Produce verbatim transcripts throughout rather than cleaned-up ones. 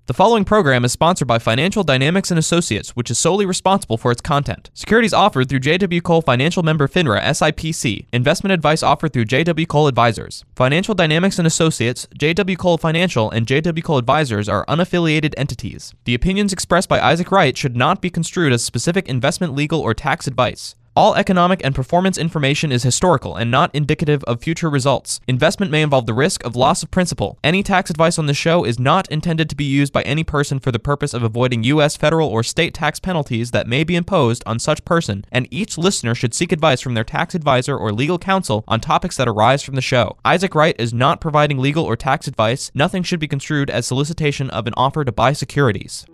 The following program is sponsored by Financial Dynamics and Associates, which is solely responsible for its content. Securities offered through J W. Cole Financial Member FINRA S I P C. Investment advice offered through J W. Cole Advisors. Financial Dynamics and Associates, J W. Cole Financial, and J W. Cole Advisors are unaffiliated entities. The opinions expressed by Isaac Wright should not be construed as specific investment, legal, or tax advice. All economic and performance information is historical and not indicative of future results. Investment may involve the risk of loss of principal. Any tax advice on this show is not intended to be used by any person for the purpose of avoiding U S federal or state tax penalties that may be imposed on such person, and each listener should seek advice from their tax advisor or legal counsel on topics that arise from the show. Isaac Wright is not providing legal or tax advice. Nothing should be construed as solicitation of an offer to buy securities.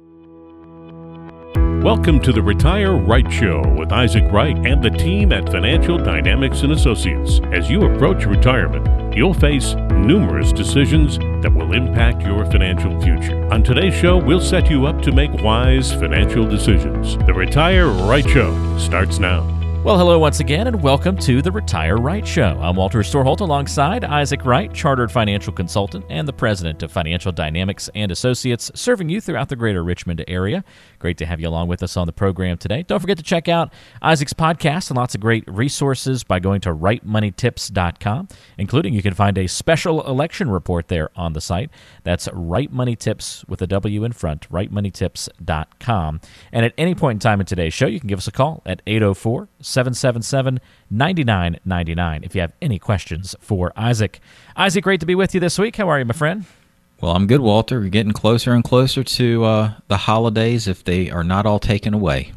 Welcome to the Retire Right Show with Isaac Wright and the team at Financial Dynamics and Associates. As you approach retirement, you'll face numerous decisions that will impact your financial future. On today's show, we'll set you up to make wise financial decisions. The Retire Right Show starts now. Well, hello once again, and welcome to the Retire Right Show. I'm Walter Storholt alongside Isaac Wright, Chartered Financial Consultant and the President of Financial Dynamics and Associates, serving you throughout the greater Richmond area. Great to have you along with us on the program today. Don't forget to check out Isaac's podcast and lots of great resources by going to right money tips dot com, including you can find a special election report there on the site. That's Right Money Tips with a W in front, right money tips dot com. And at any point in time in today's show, you can give us a call at eight oh four, seven seven seven, nine nine nine nine if you have any questions for Isaac. Isaac, great to be with you this week. How are you, my friend? Well, I'm good, Walter. We're getting closer and closer to uh, the holidays if they are not all taken away.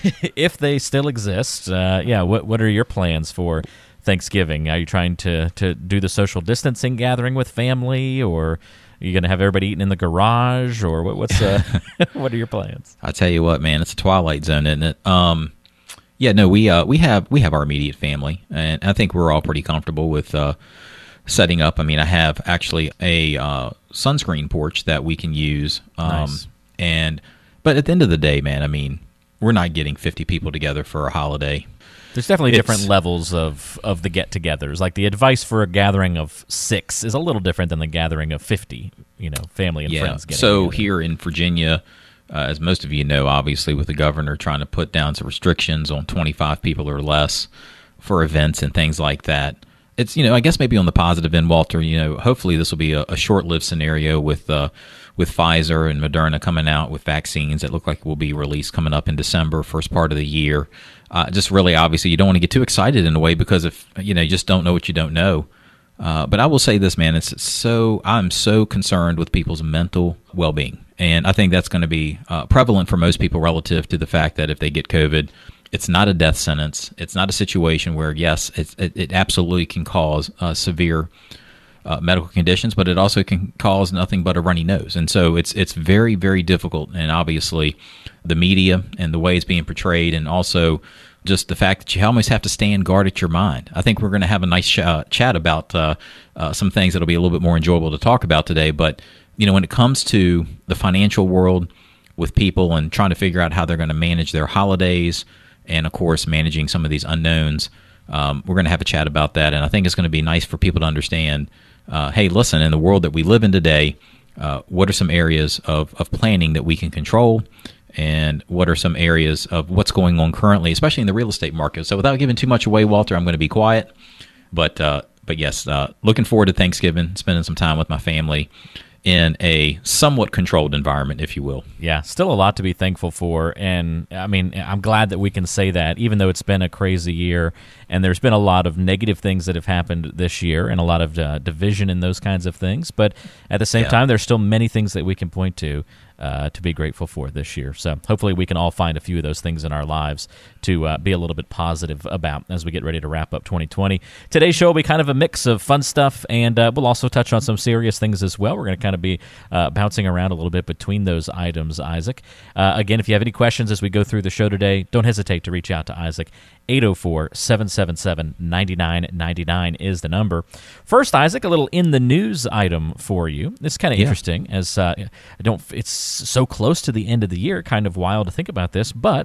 If they still exist, uh, yeah, what what are your plans for Thanksgiving? Are you trying to, to do the social distancing gathering with family, or are you going to have everybody eating in the garage, or what, what's uh, what are your plans? I tell you what, man, it's a twilight zone, isn't it? Um, yeah, no, we uh, we have we have our immediate family, and I think we're all pretty comfortable with uh, setting up. I mean, I have actually a uh, sunscreen porch that we can use, um, nice. and but at the end of the day, man, I mean, we're not getting fifty people together for a holiday. There's definitely It's- different levels of, of the get-togethers. Like the advice for a gathering of six is a little different than the gathering of fifty, you know, family and Yeah. friends getting So together. here in Virginia, uh, as most of you know, obviously with the governor trying to put down some restrictions on twenty-five people or less for events and things like that, it's, you know, I guess maybe on the positive end, Walter, you know, hopefully this will be a, a short-lived scenario with uh, with Pfizer and Moderna coming out with vaccines that look like will be released coming up in December, first part of the year. Uh, just really, obviously, you don't want to get too excited in a way because if you know, you just don't know what you don't know. Uh, but I will say this, man, it's so I'm so concerned with people's mental well-being, and I think that's going to be uh, prevalent for most people relative to the fact that if they get COVID, it's not a death sentence. It's not a situation where, yes, it's, it, it absolutely can cause uh, severe uh, medical conditions, but it also can cause nothing but a runny nose. And so it's it's very, very difficult. And obviously the media and the way it's being portrayed, and also just the fact that you almost have to stand guard at your mind. I think we're going to have a nice ch- uh, chat about uh, uh, some things that'll be a little bit more enjoyable to talk about today. But, you know, when it comes to the financial world with people and trying to figure out how they're going to manage their holidays, and, of course, managing some of these unknowns, um, we're going to have a chat about that. And I think it's going to be nice for people to understand, uh, hey, listen, in the world that we live in today, uh, what are some areas of, of planning that we can control, and what are some areas of what's going on currently, especially in the real estate market. So without giving too much away, Walter, I'm going to be quiet. But, uh, but yes, uh, looking forward to Thanksgiving, spending some time with my family in a somewhat controlled environment, if you will. Yeah, still a lot to be thankful for, and I mean, I'm glad that we can say that, even though it's been a crazy year, and there's been a lot of negative things that have happened this year, and a lot of uh, division and those kinds of things, but at the same Yeah. time, there's still many things that we can point to uh, to be grateful for this year. So hopefully we can all find a few of those things in our lives to uh, be a little bit positive about as we get ready to wrap up twenty twenty. Today's show will be kind of a mix of fun stuff, and uh, we'll also touch on some serious things as well. We're going to kind of be uh, bouncing around a little bit between those items, Isaac. Uh, again, if you have any questions as we go through the show today, don't hesitate to reach out to Isaac. eight oh four, seven seven seven, nine nine nine nine is the number. First, Isaac, a little in the news item for you. It's kind of Yeah. interesting, as uh, I don't. It's so close to the end of the year, kind of wild to think about this, but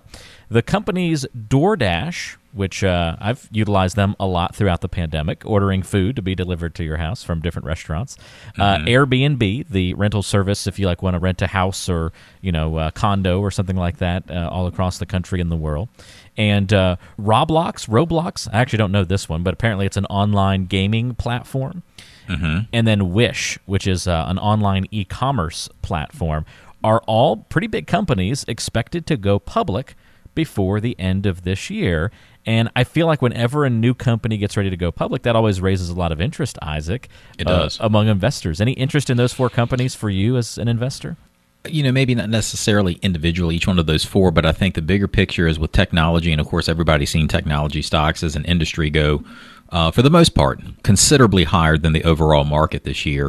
The company's DoorDash, which uh, I've utilized them a lot throughout the pandemic, ordering food to be delivered to your house from different restaurants. Mm-hmm. Uh, Airbnb, the rental service, if you like want to rent a house or you know a condo or something like that, uh, all across the country and the world. And uh, Roblox, Roblox, I actually don't know this one, but apparently it's an online gaming platform. Mm-hmm. And then Wish, which is uh, an online e-commerce platform, are all pretty big companies expected to go public before the end of this year. And I feel like whenever a new company gets ready to go public, that always raises a lot of interest, Isaac. It does. Uh, among investors. Any interest in those four companies for you as an investor? You know, maybe not necessarily individually, each one of those four, but I think the bigger picture is with technology, and of course everybody's seen technology stocks as an industry go, uh, for the most part, considerably higher than the overall market this year.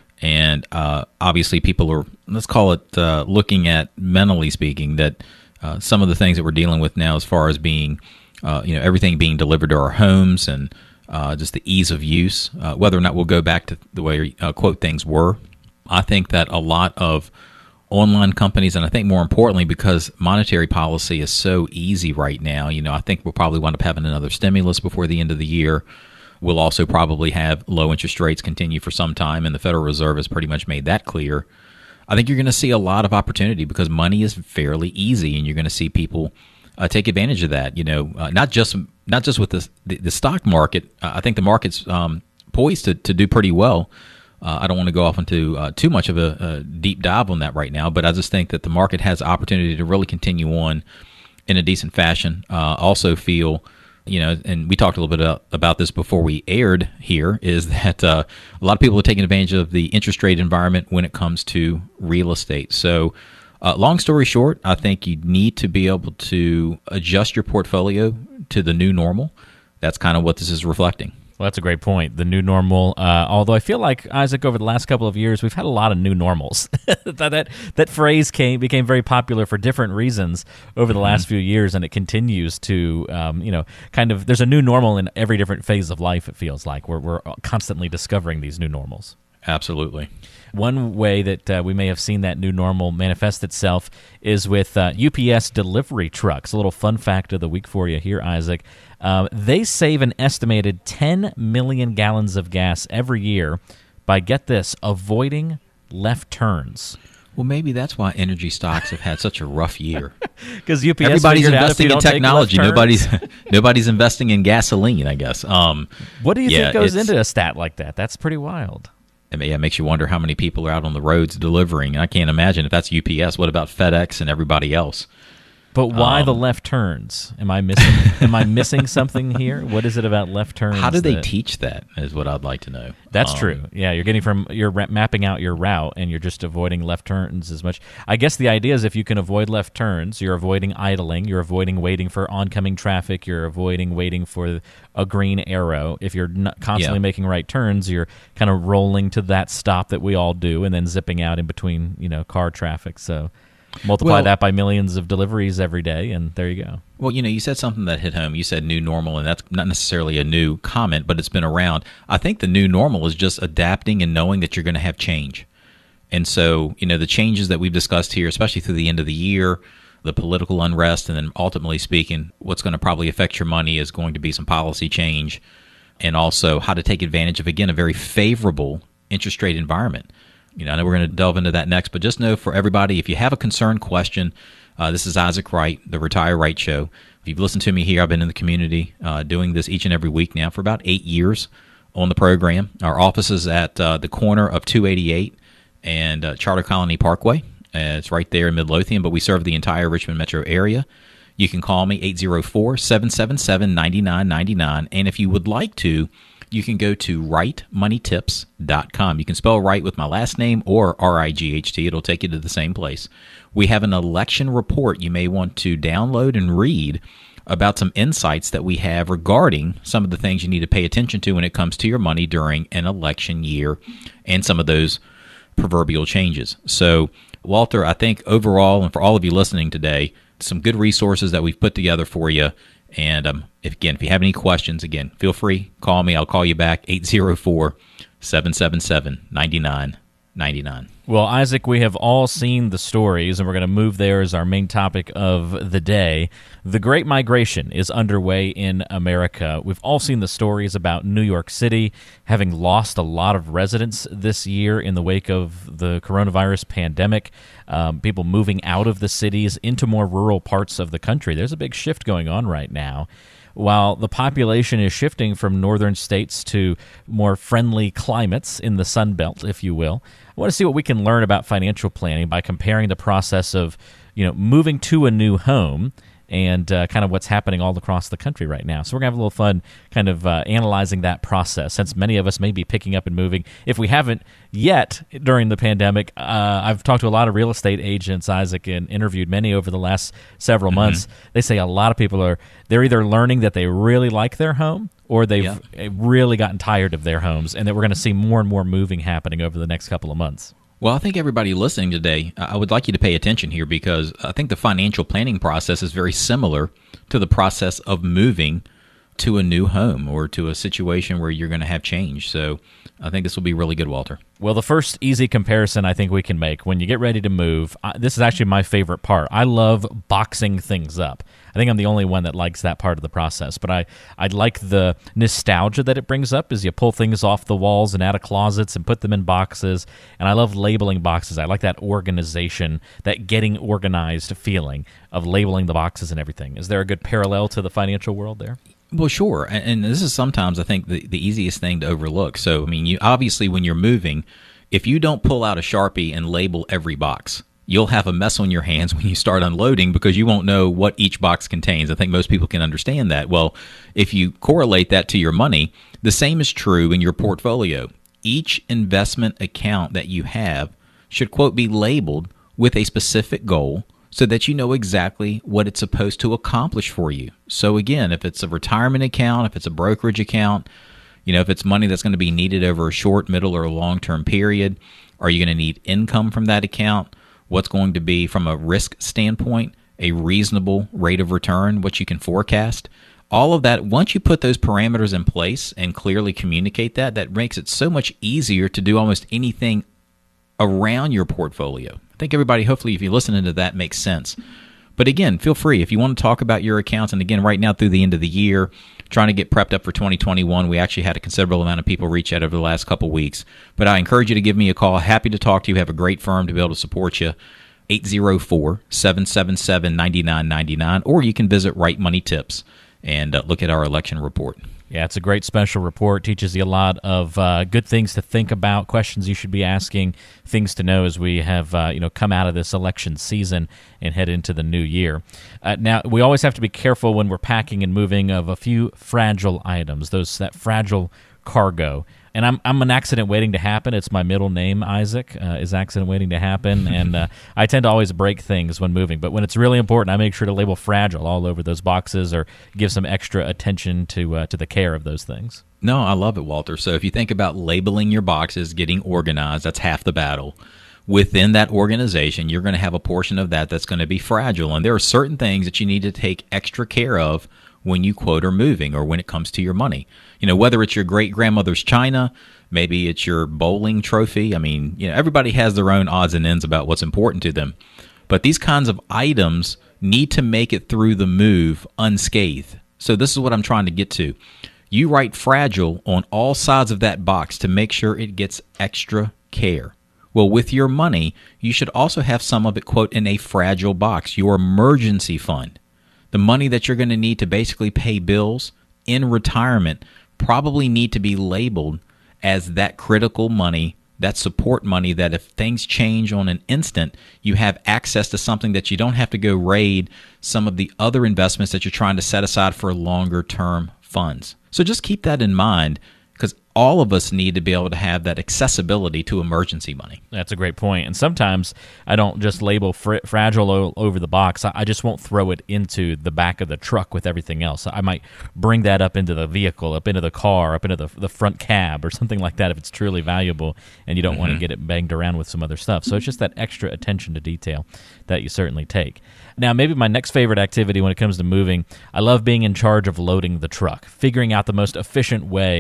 And uh, obviously people are, let's call it, uh, looking at, mentally speaking, that uh, some of the things that we're dealing with now as far as being, uh, you know, everything being delivered to our homes and uh, just the ease of use, uh, whether or not we'll go back to the way, uh, quote, things were. I think that a lot of online companies, and I think more importantly, because monetary policy is so easy right now, you know, I think we'll probably wind up having another stimulus before the end of the year. We'll also probably have low interest rates continue for some time, and the Federal Reserve has pretty much made that clear. I think you're going to see a lot of opportunity because money is fairly easy, and you're going to see people uh, take advantage of that. You know, uh, not just not just with the the, the stock market. Uh, I think the market's um, poised to, to do pretty well. Uh, I don't want to go off into uh, too much of a, a deep dive on that right now, but I just think that the market has opportunity to really continue on in a decent fashion. Uh, also feel, you know, and we talked a little bit about, about this before we aired here, is that uh, a lot of people are taking advantage of the interest rate environment when it comes to real estate. So uh, long story short, I think you need to be able to adjust your portfolio to the new normal. That's kind of what this is reflecting. Well, that's a great point. The new normal. Uh, although I feel like, Isaac, over the last couple of years, we've had a lot of new normals. that, that that phrase came became very popular for different reasons over the mm-hmm. last few years, and it continues to, um, you know, kind of. There's a new normal in every different phase of life. It feels like we're we're constantly discovering these new normals. Absolutely. One way that uh, we may have seen that new normal manifest itself is with uh, U P S delivery trucks. A little fun fact of the week for you here, Isaac. Um, they save an estimated ten million gallons of gas every year by, get this, avoiding left turns. Well, maybe that's why energy stocks have had such a rough year. Because U P S everybody's figured investing out if you in technology. don't take left turns. Nobody's nobody's investing in gasoline, I guess. Um, what do you yeah, think goes into a stat like that? That's pretty wild. I mean, yeah, it makes you wonder how many people are out on the roads delivering. And I can't imagine if that's U P S. What about FedEx and everybody else? But why um, the left turns? Am I missing? am I missing something here? What is it about left turns? How do they that, teach that? Is what I'd like to know. That's um, true. Yeah, you're getting from you're ra- mapping out your route, and you're just avoiding left turns as much. I guess the idea is if you can avoid left turns, you're avoiding idling, you're avoiding waiting for oncoming traffic, you're avoiding waiting for a green arrow. If you're not constantly yeah. making right turns, you're kind of rolling to that stop that we all do, and then zipping out in between, you know, car traffic. So. Multiply well, that by millions of deliveries every day, and there you go. Well, you know, you said something that hit home. You said new normal, and that's not necessarily a new comment, but it's been around. I think the new normal is just adapting and knowing that you're going to have change. And so, you know, the changes that we've discussed here, especially through the end of the year, the political unrest, and then ultimately speaking, what's going to probably affect your money is going to be some policy change, and also how to take advantage of, again, a very favorable interest rate environment. You know, I know we're going to delve into that next, but just know for everybody, if you have a concern, question, uh, this is Isaac Wright, the Retire Right Show. If you've listened to me here, I've been in the community uh, doing this each and every week now for about eight years on the program. Our office is at uh, the corner of two eighty-eight and uh, Charter Colony Parkway. Uh, it's right there in Midlothian, but we serve the entire Richmond metro area. You can call me, eight oh four, seven seven seven, nine nine nine nine, and if you would like to, you can go to right money tips dot com. You can spell right with my last name or R I G H T. It'll take you to the same place. We have an election report you may want to download and read about some insights that we have regarding some of the things you need to pay attention to when it comes to your money during an election year and some of those proverbial changes. So, Walter, I think overall, and for all of you listening today, some good resources that we've put together for you. And um, if, again, if you have any questions, again, feel free, call me. I'll call you back, eight oh four, seven seven seven, nine nine ninety-nine. Well, Isaac, we have all seen the stories, and we're going to move there as our main topic of the day. The Great Migration is underway in America. We've all seen the stories about New York City having lost a lot of residents this year in the wake of the coronavirus pandemic, um, people moving out of the cities into more rural parts of the country. There's a big shift going on right now. While the population is shifting from northern states to more friendly climates in the Sun Belt, if you will, I want to see what we can learn about financial planning by comparing the process of, you know, moving to a new home and uh, kind of what's happening all across the country right now. So we're going to have a little fun kind of uh, analyzing that process, since many of us may be picking up and moving. If we haven't yet during the pandemic, uh, I've talked to a lot of real estate agents, Isaac, and interviewed many over the last several mm-hmm. months. They say a lot of people are, they're either learning that they really like their home, or they've yeah. really gotten tired of their homes, and that we're going to see more and more moving happening over the next couple of months. Well, I think everybody listening today, I would like you to pay attention here, because I think the financial planning process is very similar to the process of moving to a new home or to a situation where you're going to have change. So I think this will be really good, Walter. Well, the first easy comparison I think we can make, when you get ready to move, I, this is actually my favorite part. I love boxing things up. I think I'm the only one that likes that part of the process, but I, I like the nostalgia that it brings up as you pull things off the walls and out of closets and put them in boxes, and I love labeling boxes. I like that organization, that getting organized feeling of labeling the boxes and everything. Is there a good parallel to the financial world there? Well, sure, and, and this is sometimes, I think, the, the easiest thing to overlook. So, I mean, you obviously, when you're moving, if you don't pull out a Sharpie and label every box, you'll have a mess on your hands when you start unloading, because you won't know what each box contains. I think most people can understand that. Well, if you correlate that to your money, the same is true in your portfolio. Each investment account that you have should, quote, be labeled with a specific goal, so that you know exactly what it's supposed to accomplish for you. So again, if it's a retirement account, if it's a brokerage account, you know, if it's money that's going to be needed over a short, middle, or long-term period, are you going to need income from that account? What's going to be, from a risk standpoint, a reasonable rate of return, what you can forecast? All of that, once you put those parameters in place and clearly communicate that, that makes it so much easier to do almost anything around your portfolio. I think everybody, hopefully, if you're listening to that, makes sense. But again, feel free. If you want to talk about your accounts, and again, right now through the end of the year, trying to get prepped up for twenty twenty-one, we actually had a considerable amount of people reach out over the last couple weeks. But I encourage you to give me a call. Happy to talk to you. Have a great firm to be able to support you. eight oh four, seven seven seven, nine nine nine nine. Or you can visit Right Money Tips and uh, look at our election report. Yeah, it's a great special report. Teaches you a lot of uh, good things to think about, questions you should be asking, things to know as we have uh, you know come out of this election season and head into the new year. Uh, now, we always have to be careful when we're packing and moving of a few fragile items, those that fragile cargo. And I'm I'm an accident waiting to happen. It's my middle name, Isaac, uh, is accident waiting to happen. And uh, I tend to always break things when moving. But when it's really important, I make sure to label fragile all over those boxes, or give some extra attention to uh, to the care of those things. No, I love it, Walter. So if you think about labeling your boxes, getting organized, that's half the battle. Within that organization, you're going to have a portion of that that's going to be fragile. And there are certain things that you need to take extra care of when you, quote, are moving, or when it comes to your money. You know, whether it's your great-grandmother's china, maybe it's your bowling trophy. I mean, you know, everybody has their own odds and ends about what's important to them. But these kinds of items need to make it through the move unscathed. So this is what I'm trying to get to. You write fragile on all sides of that box to make sure it gets extra care. Well, with your money, you should also have some of it, quote, in a fragile box, your emergency fund. The money that you're going to need to basically pay bills in retirement probably need to be labeled as that critical money, that support money, that if things change on an instant, you have access to something that you don't have to go raid some of the other investments that you're trying to set aside for longer term funds. So just keep that in mind, because all of us need to be able to have that accessibility to emergency money. That's a great point. And sometimes I don't just label fr- fragile o- over the box. I just won't throw it into the back of the truck with everything else. I might bring that up into the vehicle, up into the car, up into the, the front cab, or something like that if it's truly valuable and you don't mm-hmm. want to get it banged around with some other stuff. So it's just that extra attention to detail that you certainly take. Now, maybe my next favorite activity when it comes to moving, I love being in charge of loading the truck, figuring out the most efficient way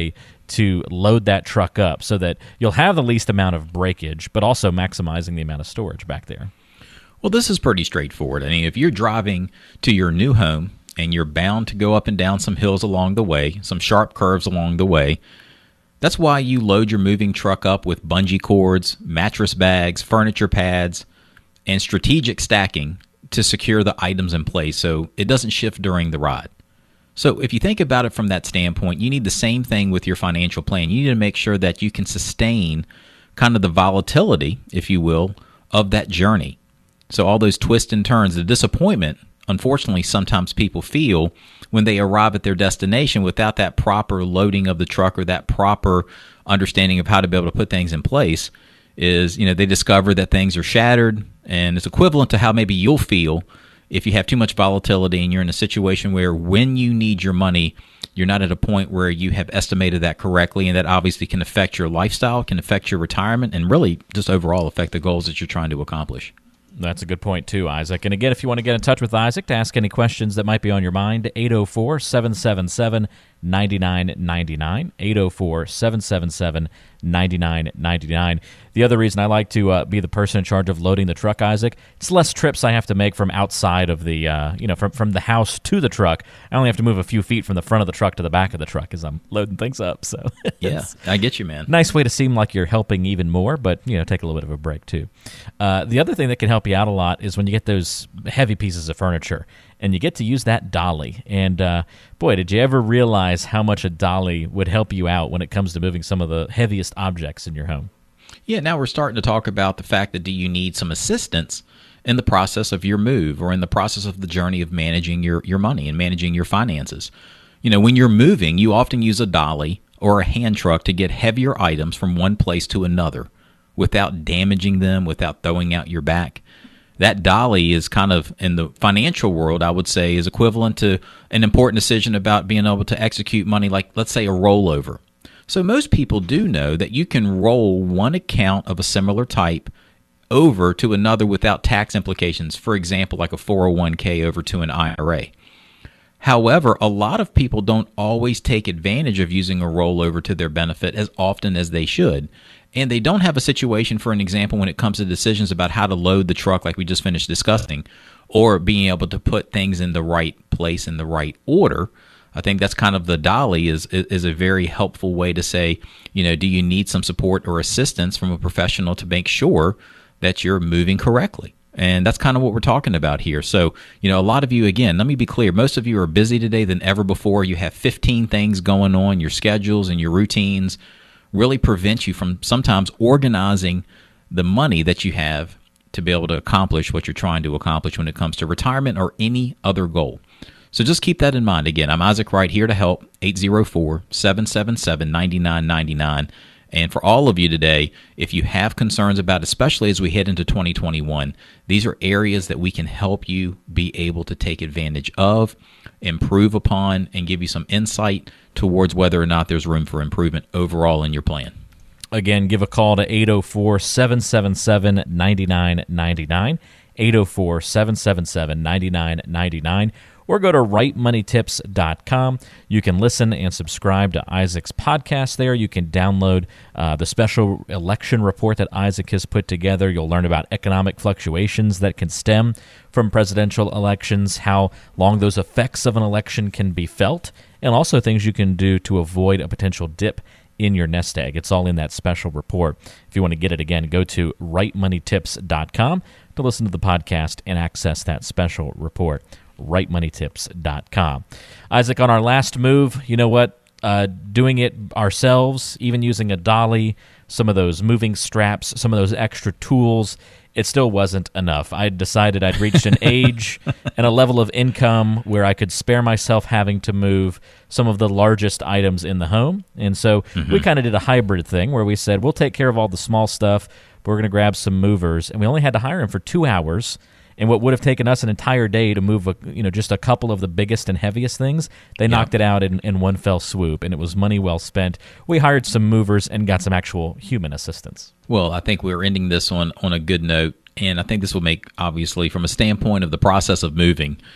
to load that truck up so that you'll have the least amount of breakage, but also maximizing the amount of storage back there? Well, this is pretty straightforward. I mean, if you're driving to your new home and you're bound to go up and down some hills along the way, some sharp curves along the way, that's why you load your moving truck up with bungee cords, mattress bags, furniture pads, and strategic stacking to secure the items in place so it doesn't shift during the ride. So if you think about it from that standpoint, you need the same thing with your financial plan. You need to make sure that you can sustain kind of the volatility, if you will, of that journey. So all those twists and turns, the disappointment, unfortunately, sometimes people feel when they arrive at their destination without that proper loading of the truck or that proper understanding of how to be able to put things in place is, you know, they discover that things are shattered, and it's equivalent to how maybe you'll feel if you have too much volatility and you're in a situation where when you need your money, you're not at a point where you have estimated that correctly, and that obviously can affect your lifestyle, can affect your retirement, and really just overall affect the goals that you're trying to accomplish. That's a good point, too, Isaac. And again, if you want to get in touch with Isaac to ask any questions that might be on your mind, eight oh four, seven seven seven, nine nine nine nine, eight oh four, seven seven seven, nine nine nine nine. The other reason I like to uh, be the person in charge of loading the truck, Isaac, it's less trips I have to make from outside of the, uh, you know, from, from the house to the truck. I only have to move a few feet from the front of the truck to the back of the truck as I'm loading things up. So yeah, I get you, man. Nice way to seem like you're helping even more, but, you know, take a little bit of a break, too. Uh, the other thing that can help you out a lot is when you get those heavy pieces of furniture and you get to use that dolly. And, uh, boy, did you ever realize how much a dolly would help you out when it comes to moving some of the heaviest objects in your home? Yeah, now we're starting to talk about the fact that do you need some assistance in the process of your move or in the process of the journey of managing your, your money and managing your finances. You know, when you're moving, you often use a dolly or a hand truck to get heavier items from one place to another without damaging them, without throwing out your back. That dolly is kind of, in the financial world, I would say, is equivalent to an important decision about being able to execute money, like, let's say, a rollover. So most people do know that you can roll one account of a similar type over to another without tax implications, for example, like a four oh one k over to an I R A. However, a lot of people don't always take advantage of using a rollover to their benefit as often as they should. And they don't have a situation, for an example, when it comes to decisions about how to load the truck like we just finished discussing, or being able to put things in the right place in the right order. I think that's kind of the dolly is is a very helpful way to say, you know, do you need some support or assistance from a professional to make sure that you're moving correctly? And that's kind of what we're talking about here. So, you know, a lot of you, again, let me be clear, most of you are busy today than ever before. You have fifteen things going on, your schedules and your routines really prevent you from sometimes organizing the money that you have to be able to accomplish what you're trying to accomplish when it comes to retirement or any other goal. So just keep that in mind. Again, I'm Isaac Wright, here to help, eight oh four, seven seven seven, nine nine nine nine. And for all of you today, if you have concerns about, especially as we head into twenty twenty-one, these are areas that we can help you be able to take advantage of, improve upon, and give you some insight towards whether or not there's room for improvement overall in your plan. Again, give a call to eight oh four, seven seven seven, nine nine nine nine, eight oh four, seven seven seven, nine nine nine nine, or go to right money tips dot com. You can listen and subscribe to Isaac's podcast there. You can download uh, the special election report that Isaac has put together. You'll learn about economic fluctuations that can stem from presidential elections, how long those effects of an election can be felt, and also things you can do to avoid a potential dip in your nest egg. It's all in that special report. If you want to get it again, go to right money tips dot com to listen to the podcast and access that special report. right money tips dot com. Isaac, on our last move, you know what? Uh, doing it ourselves, even using a dolly, some of those moving straps, some of those extra tools, it still wasn't enough. I decided I'd reached an age and a level of income where I could spare myself having to move some of the largest items in the home. And so mm-hmm. we kind of did a hybrid thing where we said, we'll take care of all the small stuff, but we're going to grab some movers. And we only had to hire them for two hours. And what would have taken us an entire day to move, a, you know, just a couple of the biggest and heaviest things, they yeah. knocked it out in, in one fell swoop, and it was money well spent. We hired some movers and got some actual human assistance. Well, I think we're ending this on, on a good note, and I think this will make, obviously, from a standpoint of the process of moving,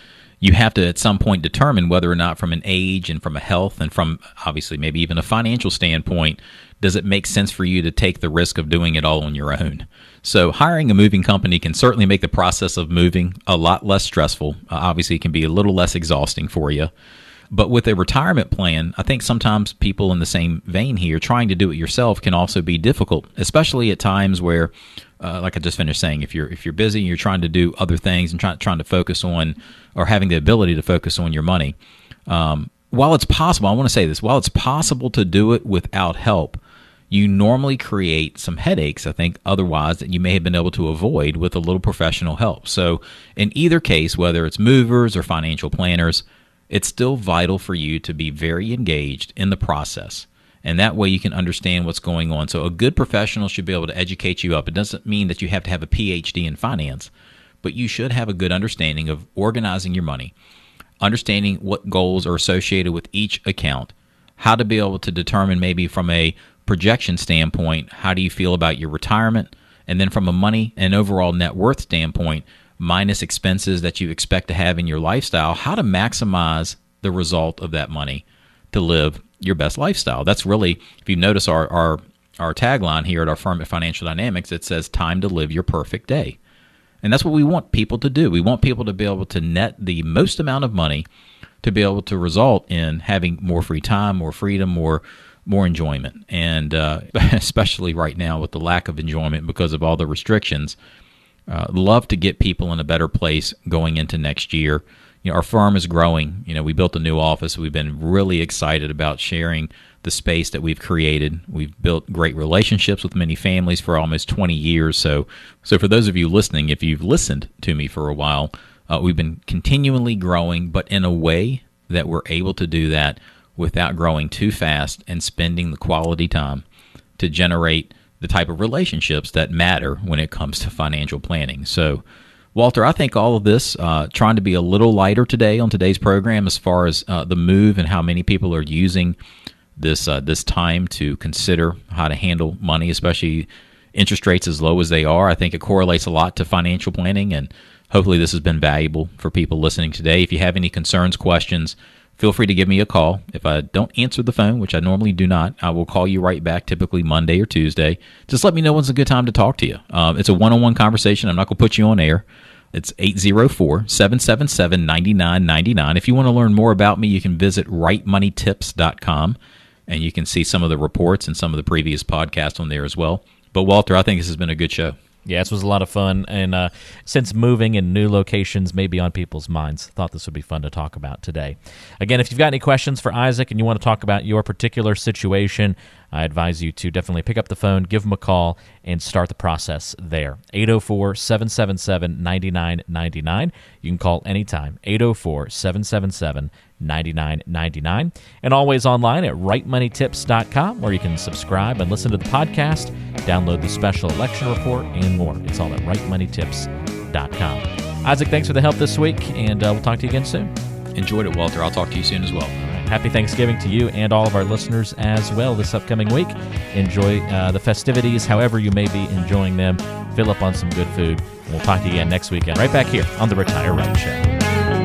you have to at some point determine whether or not from an age and from a health and from obviously maybe even a financial standpoint, does it make sense for you to take the risk of doing it all on your own? So hiring a moving company can certainly make the process of moving a lot less stressful. Uh, obviously, it can be a little less exhausting for you. But with a retirement plan, I think sometimes people in the same vein here, trying to do it yourself can also be difficult, especially at times where, uh, like I just finished saying, if you're if you're busy and you're trying to do other things and try, trying to focus on or having the ability to focus on your money. Um, while it's possible, I want to say this, while it's possible to do it without help, you normally create some headaches, I think, otherwise that you may have been able to avoid with a little professional help. So in either case, whether it's movers or financial planners, it's still vital for you to be very engaged in the process. And that way you can understand what's going on. So a good professional should be able to educate you up. It doesn't mean that you have to have a P H D in finance, but you should have a good understanding of organizing your money, understanding what goals are associated with each account, how to be able to determine maybe from a projection standpoint, how do you feel about your retirement? And then from a money and overall net worth standpoint, minus expenses that you expect to have in your lifestyle, how to maximize the result of that money to live your best lifestyle. That's really, if you notice our, our, our tagline here at our firm at Financial Dynamics, it says time to live your perfect day. And that's what we want people to do. We want people to be able to net the most amount of money to be able to result in having more free time, more freedom, more more enjoyment. And uh, especially right now with the lack of enjoyment because of all the restrictions, uh, love to get people in a better place going into next year. You know, our firm is growing. You know, we built a new office. We've been really excited about sharing the space that we've created. We've built great relationships with many families for almost twenty years. So, so for those of you listening, if you've listened to me for a while, uh, we've been continually growing, but in a way that we're able to do that without growing too fast and spending the quality time to generate the type of relationships that matter when it comes to financial planning. So, Walter, I think all of this, uh, trying to be a little lighter today on today's program as far as uh, the move and how many people are using this uh, this time to consider how to handle money, especially interest rates as low as they are. I think it correlates a lot to financial planning, and hopefully this has been valuable for people listening today. If you have any concerns, questions, feel free to give me a call. If I don't answer the phone, which I normally do not, I will call you right back, typically Monday or Tuesday. Just let me know when's a good time to talk to you. Um, it's a one-on-one conversation. I'm not going to put you on air. It's eight zero four, seven seven seven, nine nine nine nine. If you want to learn more about me, you can visit right money tips dot com, and you can see some of the reports and some of the previous podcasts on there as well. But, Walter, I think this has been a good show. Yeah, this was a lot of fun, and uh, since moving and new locations may be on people's minds, thought this would be fun to talk about today. Again, if you've got any questions for Isaac and you want to talk about your particular situation, I advise you to definitely pick up the phone, give him a call, and start the process there. eight oh four, seven seven seven, nine nine nine nine. You can call anytime, eight oh four, seven seven seven, nine nine nine nine. And always online at right money tips dot com, where you can subscribe and listen to the podcast, download the special election report, and more. It's all at right money tips dot com. Isaac, thanks for the help this week, and uh, we'll talk to you again soon. Enjoyed it, Walter. I'll talk to you soon as well. Happy Thanksgiving to you and all of our listeners as well this upcoming week. Enjoy uh, the festivities, however you may be enjoying them. Fill up on some good food. And we'll talk to you again next weekend, right back here on The Retire Right Show.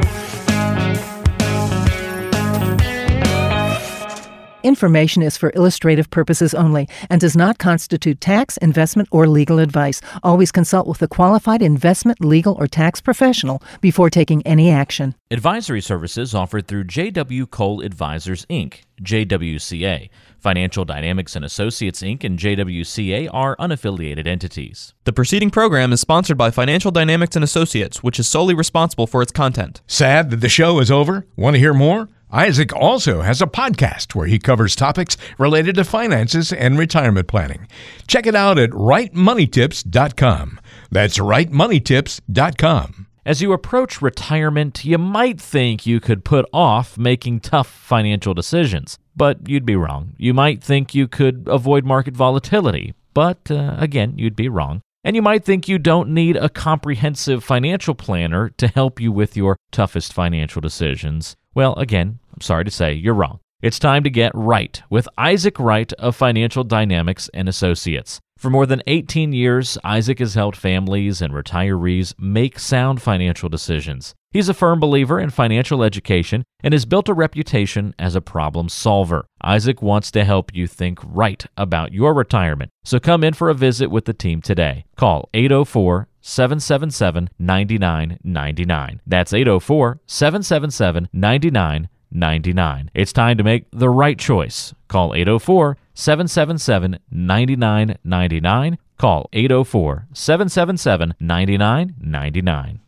Information is for illustrative purposes only and does not constitute tax, investment, or legal advice. Always consult with a qualified investment, legal, or tax professional before taking any action. Advisory services offered through J W. Cole Advisors, Incorporated, J W C A. Financial Dynamics and Associates, Incorporated and J W C A are unaffiliated entities. The preceding program is sponsored by Financial Dynamics and Associates, which is solely responsible for its content. Sad that the show is over? Want to hear more? Isaac also has a podcast where he covers topics related to finances and retirement planning. Check it out at right money tips dot com. That's right money tips dot com. As you approach retirement, you might think you could put off making tough financial decisions, but you'd be wrong. You might think you could avoid market volatility, but uh, again, you'd be wrong. And you might think you don't need a comprehensive financial planner to help you with your toughest financial decisions. Well, again, I'm sorry to say, you're wrong. It's time to get right with Isaac Wright of Financial Dynamics and Associates. For more than eighteen years, Isaac has helped families and retirees make sound financial decisions. He's a firm believer in financial education and has built a reputation as a problem solver. Isaac wants to help you think right about your retirement, so come in for a visit with the team today. Call eight oh four, seven seven seven, nine nine nine nine. That's eight oh four, seven seven seven, nine nine nine nine. It's time to make the right choice. Call eight oh four, seven seven seven, nine nine nine nine. Call eight oh four, seven seven seven, nine nine nine nine.